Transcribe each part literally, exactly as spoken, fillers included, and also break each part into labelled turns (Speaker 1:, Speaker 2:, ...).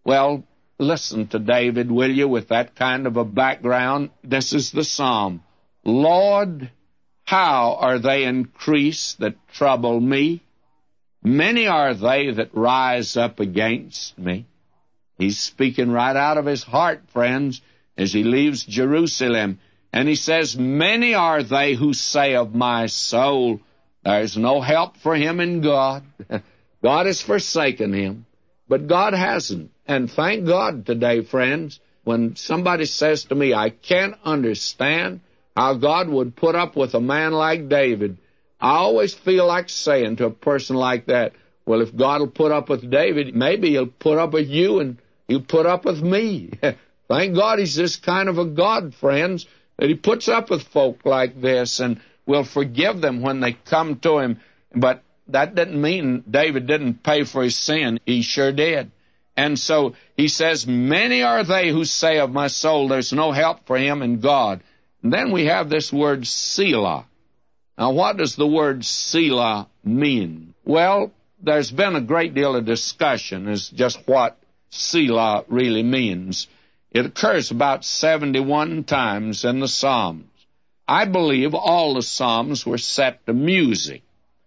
Speaker 1: Well, listen to David, will you, with that kind of a background. This is the psalm. Lord, how are they increased that trouble me? Many are they that rise up against me. He's speaking right out of his heart, friends, as he leaves Jerusalem. And he says, many are they who say of my soul, there's no help for him in God. God has forsaken him, but God hasn't. And thank God today, friends, when somebody says to me, I can't understand how God would put up with a man like David, I always feel like saying to a person like that, well, if God will put up with David, maybe he'll put up with you and he'll put up with me. Thank God he's this kind of a God, friends, that he puts up with folk like this and will forgive them when they come to him. But that didn't mean David didn't pay for his sin. He sure did. And so he says, many are they who say of my soul, there's no help for him in God. And then we have this word Selah. Now, what does the word Selah mean? Well, there's been a great deal of discussion as just what Selah really means. It occurs about seventy-one times in the Psalms. I believe all the Psalms were set to music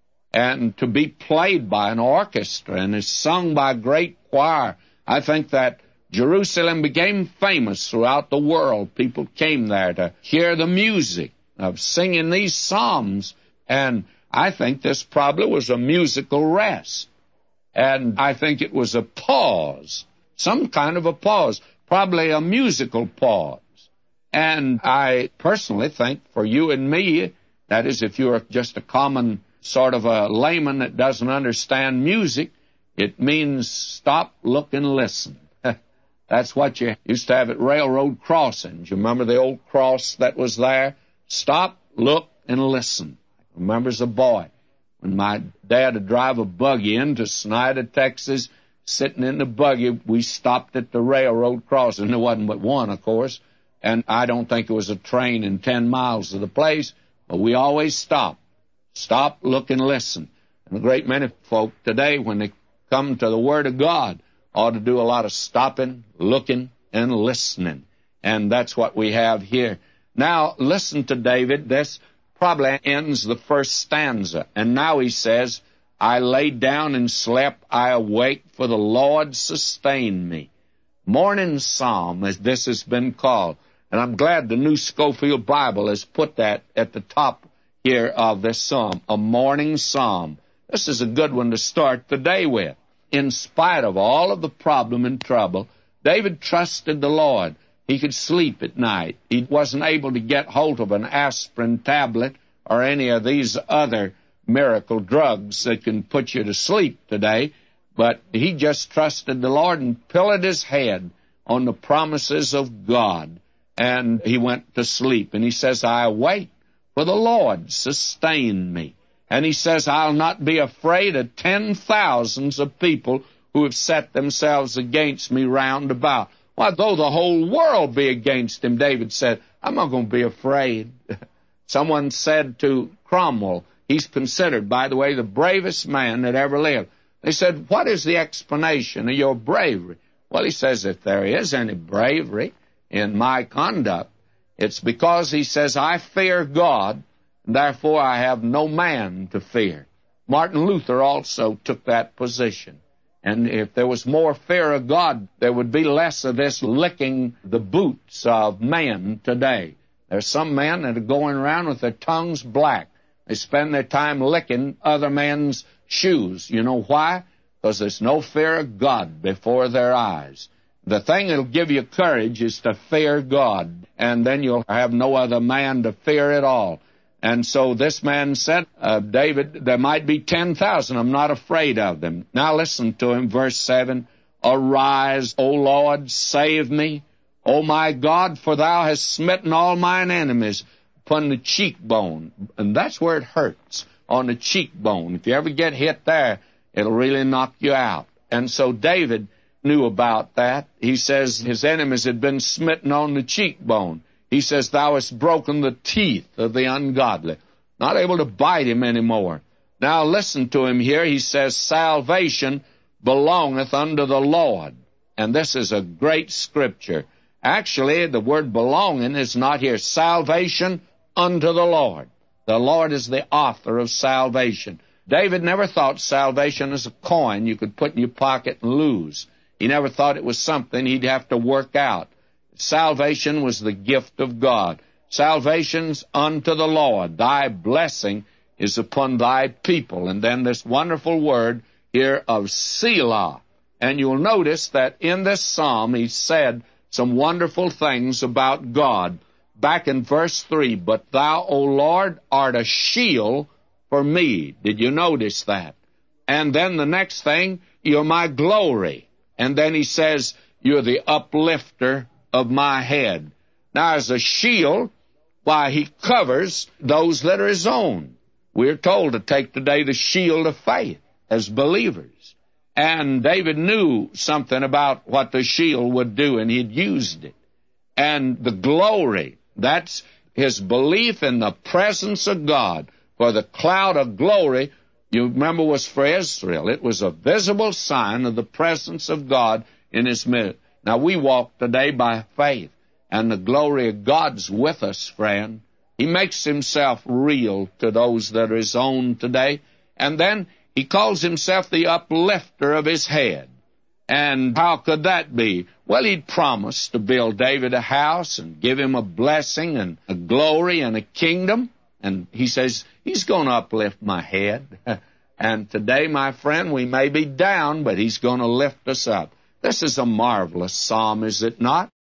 Speaker 1: and to be played by an orchestra and is sung by a great choir. I think that Jerusalem became famous throughout the world. People came there to hear the music of singing these psalms, and I think this probably was a musical rest. And I think it was a pause, some kind of a pause, probably a musical pause. And I personally think for you and me, that is, if you're just a common sort of a layman that doesn't understand music, it means stop, look, and listen. That's what you used to have at railroad crossings. You remember the old cross that was there? Stop, look, and listen. I remember as a boy, when my dad would drive a buggy into Snyder, Texas, sitting in the buggy, we stopped at the railroad crossing. There wasn't but one, of course, and I don't think there was a train in ten miles of the place, but we always stopped. Stop, look, and listen. And a great many folk today, when they come to the Word of God, ought to do a lot of stopping, looking, and listening. And that's what we have here. Now, listen to David. This probably ends the first stanza. And now he says, I lay down and slept, I awake, for the Lord sustained me. Morning Psalm, as this has been called. And I'm glad the New Schofield Bible has put that at the top here of this psalm, a morning psalm. This is a good one to start the day with. In spite of all of the problem and trouble, David trusted the Lord. He could sleep at night. He wasn't able to get hold of an aspirin tablet or any of these other miracle drugs that can put you to sleep today, but he just trusted the Lord and pillowed his head on the promises of God, and he went to sleep. And he says, I awake, for the Lord sustained me. And he says, I'll not be afraid of ten thousands of people who have set themselves against me round about. Why, though the whole world be against him, David said, I'm not going to be afraid. Someone said to Cromwell, he's considered, by the way, the bravest man that ever lived. They said, what is the explanation of your bravery? Well, he says, if there is any bravery in my conduct, it's because, he says, I fear God, and therefore I have no man to fear. Martin Luther also took that position. And if there was more fear of God, there would be less of this licking the boots of men today. There's some men that are going around with their tongues black. They spend their time licking other men's shoes. You know why? Because there's no fear of God before their eyes. The thing that'll give you courage is to fear God, and then you'll have no other man to fear at all. And so this man said, uh, David, there might be ten thousand. I'm not afraid of them. Now listen to him, verse seven. Arise, O Lord, save me. O my God, for thou hast smitten all mine enemies upon the cheekbone. And that's where it hurts, on the cheekbone. If you ever get hit there, it'll really knock you out. And so David knew about that. He says his enemies had been smitten on the cheekbone. He says, thou hast broken the teeth of the ungodly. Not able to bite him anymore. Now listen to him here. He says, salvation belongeth unto the Lord. And this is a great scripture. Actually, the word belonging is not here. Salvation unto the Lord. The Lord is the author of salvation. David never thought salvation was a coin you could put in your pocket and lose. He never thought it was something he'd have to work out. Salvation was the gift of God. Salvation's unto the Lord. Thy blessing is upon thy people. And then this wonderful word here of Selah. And you'll notice that in this psalm he said some wonderful things about God. Back in verse three, but thou, O Lord, art a shield for me. Did you notice that? And then the next thing, you're my glory. And then he says, you're the uplifter of my head. Now, as a shield, why, he covers those that are his own. We're told to take today the shield of faith as believers. And David knew something about what the shield would do, and he'd used it. And the glory, that's his belief in the presence of God. For the cloud of glory, you remember, was for Israel. It was a visible sign of the presence of God in his midst. Now, we walk today by faith, and the glory of God's with us, friend. He makes himself real to those that are his own today. And then he calls himself the uplifter of his head. And how could that be? Well, he'd promised to build David a house and give him a blessing and a glory and a kingdom. And he says, he's going to uplift my head. And today, my friend, we may be down, but he's going to lift us up. This is a marvelous psalm, is it not?